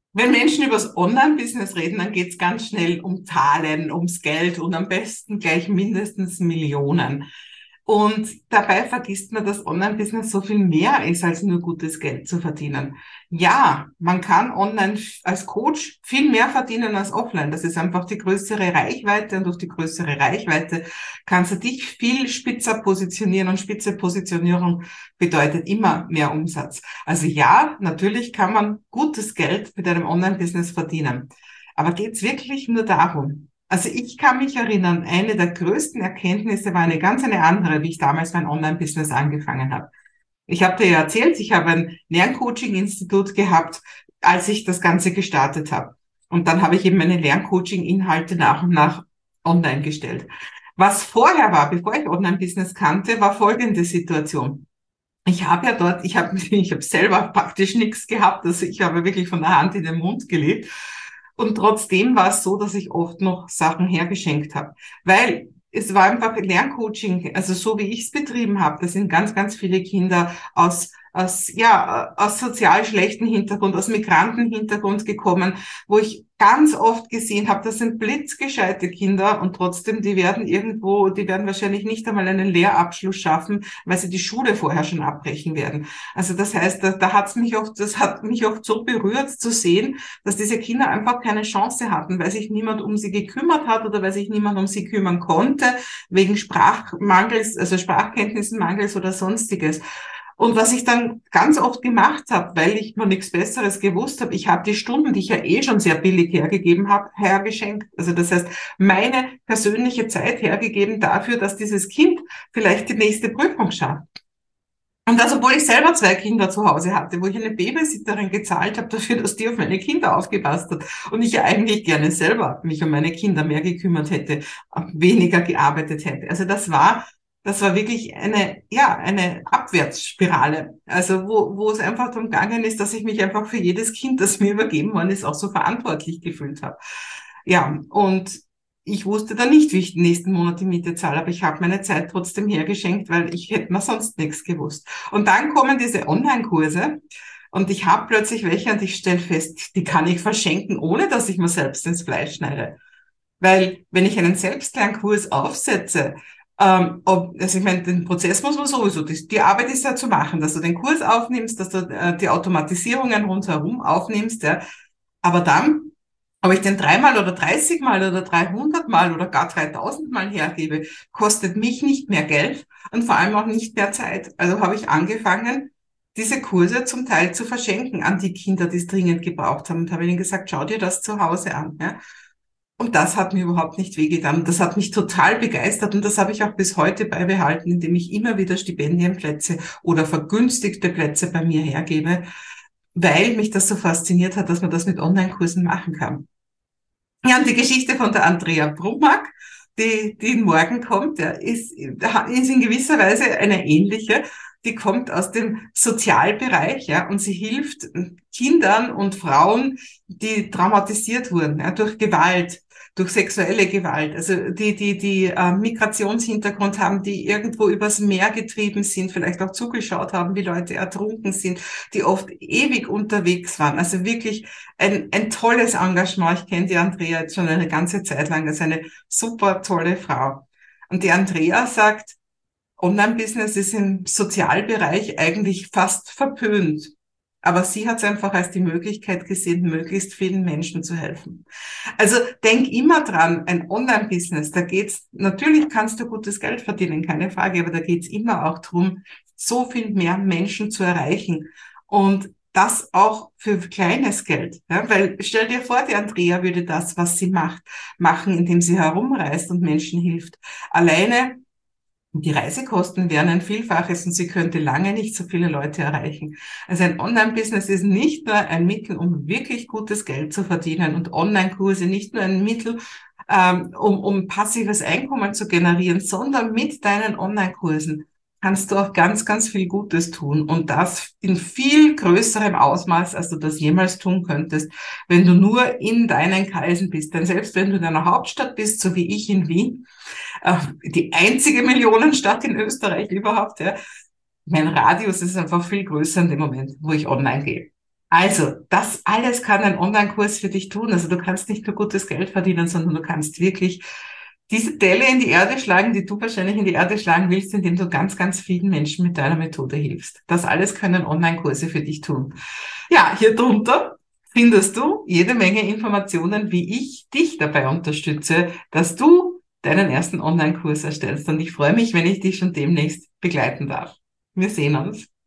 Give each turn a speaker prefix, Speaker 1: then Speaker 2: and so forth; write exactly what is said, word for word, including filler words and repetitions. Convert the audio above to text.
Speaker 1: Wenn Menschen über das Online-Business reden, dann geht's ganz schnell um Zahlen, ums Geld und am besten gleich mindestens Millionen. Und dabei vergisst man, dass Online-Business so viel mehr ist, als nur gutes Geld zu verdienen. Ja, man kann online als Coach viel mehr verdienen als offline. Das ist einfach die größere Reichweite und durch die größere Reichweite kannst du dich viel spitzer positionieren und spitze Positionierung bedeutet immer mehr Umsatz. Also ja, natürlich kann man gutes Geld mit einem Online-Business verdienen. Aber geht's wirklich nur darum? Also ich kann mich erinnern, eine der größten Erkenntnisse war eine ganz eine andere, wie ich damals mein Online-Business angefangen habe. Ich habe dir ja erzählt, ich habe ein Lerncoaching-Institut gehabt, als ich das Ganze gestartet habe. Und dann habe ich eben meine Lerncoaching-Inhalte nach und nach online gestellt. Was vorher war, bevor ich Online-Business kannte, war folgende Situation. Ich habe ja dort, ich habe ich habe selber praktisch nichts gehabt, also ich habe wirklich von der Hand in den Mund gelebt. Und trotzdem war es so, dass ich oft noch Sachen hergeschenkt habe. Weil es war einfach Lerncoaching, also so wie ich es betrieben habe, da sind ganz, ganz viele Kinder aus aus, ja, aus sozial schlechten Hintergrund, aus Migrantenhintergrund gekommen, wo ich ganz oft gesehen habe, das sind blitzgescheite Kinder und trotzdem, die werden irgendwo, die werden wahrscheinlich nicht einmal einen Lehrabschluss schaffen, weil sie die Schule vorher schon abbrechen werden. Also das heißt, da, da hat's mich oft, das hat mich oft so berührt zu sehen, dass diese Kinder einfach keine Chance hatten, weil sich niemand um sie gekümmert hat oder weil sich niemand um sie kümmern konnte, wegen Sprachmangels, also Sprachkenntnissenmangels oder sonstiges. Und was ich dann ganz oft gemacht habe, weil ich noch nichts Besseres gewusst habe, ich habe die Stunden, die ich ja eh schon sehr billig hergegeben habe, hergeschenkt. Also das heißt, meine persönliche Zeit hergegeben dafür, dass dieses Kind vielleicht die nächste Prüfung schafft. Und das, obwohl ich selber zwei Kinder zu Hause hatte, wo ich eine Babysitterin gezahlt habe dafür, dass die auf meine Kinder aufgepasst hat. Und ich ja eigentlich gerne selber mich um meine Kinder mehr gekümmert hätte, weniger gearbeitet hätte. Also das war, das war wirklich eine, ja, eine Abwärtsspirale. Also wo, wo es einfach darum gegangen ist, dass ich mich einfach für jedes Kind, das mir übergeben worden ist, auch so verantwortlich gefühlt habe. Ja, und ich wusste dann nicht, wie ich den nächsten Monat die Miete zahle, aber ich habe meine Zeit trotzdem hergeschenkt, weil ich hätte mir sonst nichts gewusst. Und dann kommen diese Online-Kurse und ich habe plötzlich welche und ich stelle fest, die kann ich verschenken, ohne dass ich mir selbst ins Fleisch schneide. Weil wenn ich einen Selbstlernkurs aufsetze, ähm, ob, also ich meine, den Prozess muss man sowieso, die, die Arbeit ist ja zu machen, dass du den Kurs aufnimmst, dass du äh, die Automatisierungen rundherum aufnimmst, ja. Aber dann, ob ich den dreimal oder dreißig Mal oder dreihundert Mal oder gar dreitausend Mal hergebe, kostet mich nicht mehr Geld und vor allem auch nicht mehr Zeit. Also habe ich angefangen, diese Kurse zum Teil zu verschenken an die Kinder, die es dringend gebraucht haben und habe ihnen gesagt, schau dir das zu Hause an. Ja? Und das hat mir überhaupt nicht wehgetan. Das hat mich total begeistert und das habe ich auch bis heute beibehalten, indem ich immer wieder Stipendienplätze oder vergünstigte Plätze bei mir hergebe, weil mich das so fasziniert hat, dass man das mit Online-Kursen machen kann. Ja, und die Geschichte von der Andrea Brumack, die, die morgen kommt, ja, ist, ist in gewisser Weise eine ähnliche. Die kommt aus dem Sozialbereich, ja, und sie hilft Kindern und Frauen, die traumatisiert wurden, ja, durch Gewalt, durch sexuelle Gewalt, also die, die, die äh, Migrationshintergrund haben, die irgendwo übers Meer getrieben sind, vielleicht auch zugeschaut haben, wie Leute ertrunken sind, die oft ewig unterwegs waren. Also wirklich ein, ein tolles Engagement. Ich kenne die Andrea jetzt schon eine ganze Zeit lang. Das ist eine super tolle Frau. Und die Andrea sagt, Online-Business ist im Sozialbereich eigentlich fast verpönt. Aber sie hat es einfach als die Möglichkeit gesehen, möglichst vielen Menschen zu helfen. Also denk immer dran, ein Online-Business, da geht's, natürlich kannst du gutes Geld verdienen, keine Frage, aber da geht's immer auch drum, so viel mehr Menschen zu erreichen. Und das auch für kleines Geld. Ja? Weil stell dir vor, die Andrea würde das, was sie macht, machen, indem sie herumreist und Menschen hilft. Alleine die Reisekosten wären ein Vielfaches und sie könnte lange nicht so viele Leute erreichen. Also ein Online-Business ist nicht nur ein Mittel, um wirklich gutes Geld zu verdienen und Online-Kurse nicht nur ein Mittel, ähm, um, um passives Einkommen zu generieren, sondern mit deinen Online-Kursen kannst du auch ganz, ganz viel Gutes tun und das in viel größerem Ausmaß, als du das jemals tun könntest, wenn du nur in deinen Kreisen bist. Denn selbst wenn du in einer Hauptstadt bist, so wie ich in Wien, die einzige Millionenstadt in Österreich überhaupt, ja. Mein Radius ist einfach viel größer in dem Moment, wo ich online gehe. Also, das alles kann ein Online-Kurs für dich tun. Also du kannst nicht nur gutes Geld verdienen, sondern du kannst wirklich diese Delle in die Erde schlagen, die du wahrscheinlich in die Erde schlagen willst, indem du ganz, ganz vielen Menschen mit deiner Methode hilfst. Das alles können Online-Kurse für dich tun. Ja, hier drunter findest du jede Menge Informationen, wie ich dich dabei unterstütze, dass du deinen ersten Online-Kurs erstellst. Und ich freue mich, wenn ich dich schon demnächst begleiten darf. Wir sehen uns.